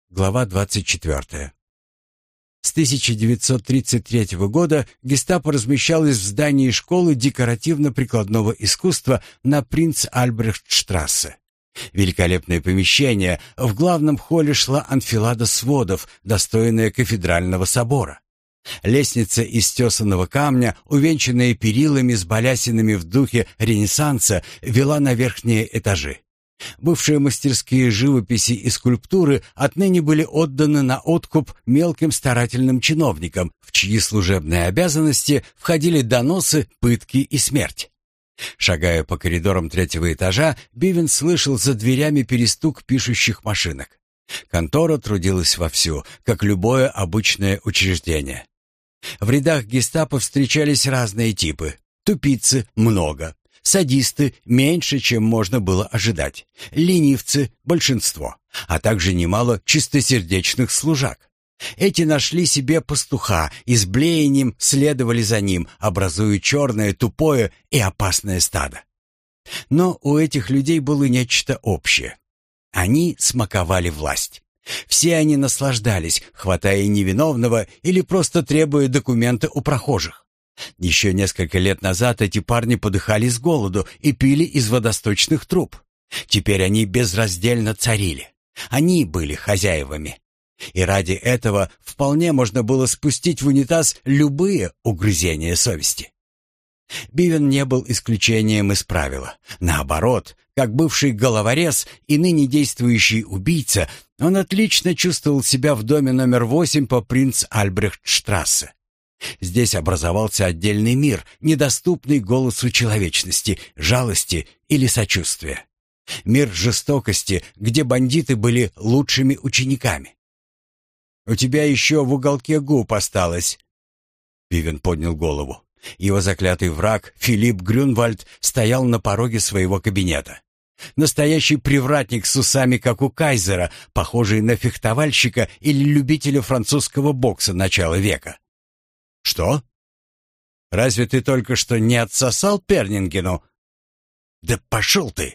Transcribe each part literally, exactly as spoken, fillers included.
Глава двадцать четвертая. С тысяча девятьсот тридцать третьего года гестапо размещалось в здании школы декоративно-прикладного искусства на Принц-Альбрехтштрассе. Великолепное помещение, в главном холле шла анфилада сводов, достойная кафедрального собора. Лестница из тесаного камня, увенчанная перилами с балясинами в духе Ренессанса, вела на верхние этажи. Бывшие мастерские живописи и скульптуры отныне были отданы на откуп мелким старательным чиновникам, в чьи служебные обязанности входили доносы, пытки и смерть. Шагая по коридорам третьего этажа, Бивен слышал за дверями перестук пишущих машинок. Контора трудилась вовсю, как любое обычное учреждение. В рядах гестапо встречались разные типы. Тупицы — много. Садисты — меньше, чем можно было ожидать. Ленивцы — большинство, а также немало чистосердечных служак. Эти нашли себе пастуха и с блеянием следовали за ним, образуя черное, тупое и опасное стадо. Но у этих людей было нечто общее. Они смаковали власть. Все они наслаждались, хватая невиновного или просто требуя документы у прохожих. Еще несколько лет назад эти парни подыхали с голоду и пили из водосточных труб. Теперь они безраздельно царили. Они были хозяевами. И ради этого вполне можно было спустить в унитаз любые угрызения совести. Бивен не был исключением из правила. Наоборот, как бывший головорез и ныне действующий убийца, он отлично чувствовал себя в доме номер восемь по Принц-Альбрехтштрассе. Здесь образовался отдельный мир, недоступный голосу человечности, жалости или сочувствия. Мир жестокости, где бандиты были лучшими учениками. «У тебя еще в уголке губ осталось». Бивен поднял голову. Его заклятый враг, Филипп Грюнвальд, стоял на пороге своего кабинета. Настоящий привратник с усами, как у кайзера, похожий на фехтовальщика или любителя французского бокса начала века. «Что? Разве ты только что не отсосал Пернингену?» «Да пошел ты!»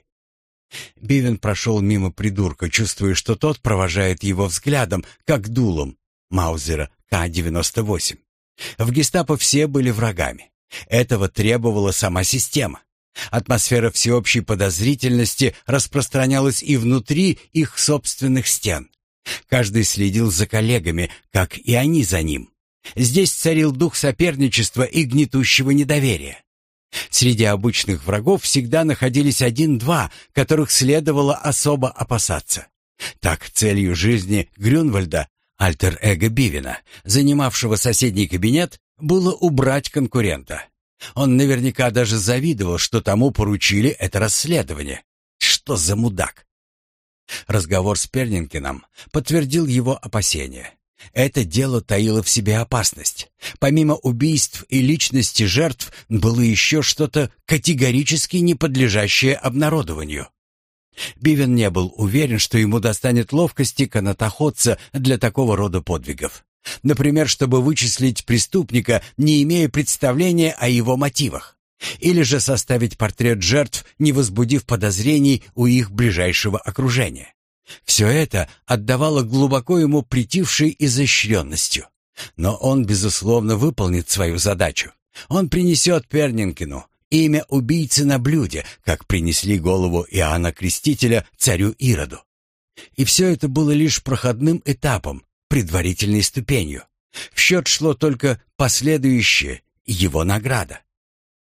Бивен прошел мимо придурка, чувствуя, что тот провожает его взглядом, как дулом Маузера К девяносто восемь. В гестапо все были врагами. Этого требовала сама система. Атмосфера всеобщей подозрительности распространялась и внутри их собственных стен. Каждый следил за коллегами, как и они за ним. Здесь царил дух соперничества и гнетущего недоверия. Среди обычных врагов всегда находились один-два, которых следовало особо опасаться. Так, целью жизни Грюнвальда, альтер-эго Бивена, занимавшего соседний кабинет, было убрать конкурента. Он наверняка даже завидовал, что тому поручили это расследование. Что за мудак? Разговор с Пернингеном подтвердил его опасения. Это дело таило в себе опасность. Помимо убийств и личности жертв было еще что-то категорически не подлежащее обнародованию. Бивен не был уверен, что ему достанет ловкости канатоходца для такого рода подвигов. Например, чтобы вычислить преступника, не имея представления о его мотивах. Или же составить портрет жертв, не возбудив подозрений у их ближайшего окружения. Все это отдавало глубоко ему претившей изощренностью. Но он, безусловно, выполнит свою задачу. Он принесет Пернингену имя убийцы на блюде, как принесли голову Иоанна Крестителя царю Ироду. И все это было лишь проходным этапом, предварительной ступенью. В счет шло только последующее, его награда.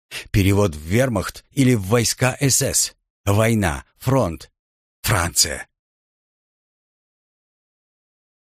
Перевод в вермахт или в войска эс эс, война, фронт, Франция.